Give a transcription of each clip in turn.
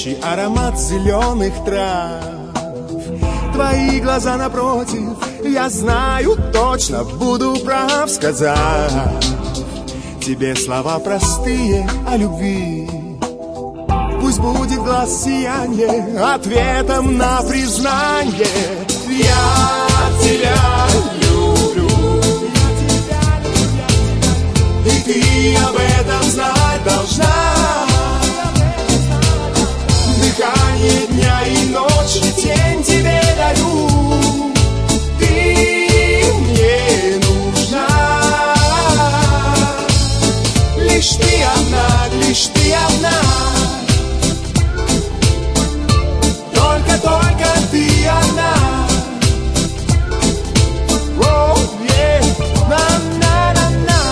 горячий аромат зеленых трав. Твои глаза напротив, я знаю точно, буду прав, сказав тебе слова простые о любви. Пусть будет глаз сияние ответом на признание. Я тебя люблю, и ты об этом знать должна. Дыхание дня и ночи, тень тебе дарю. Ты мне нужна. Лишь ты одна, лишь ты одна. Только ты одна. Oh, yeah. На-на-на-на.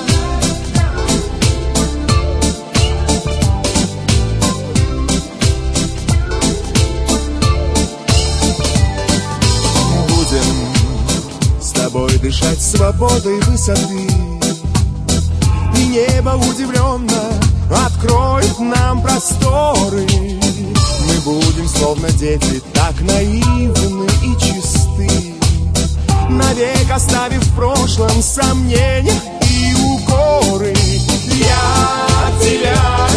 Будем с тобой дышать свободой высоты, и небо удивленно откроет нам просторы. Мы будем словно дети, так наивны и чисты, навек оставив в прошлом сомнения и укоры. Я тебя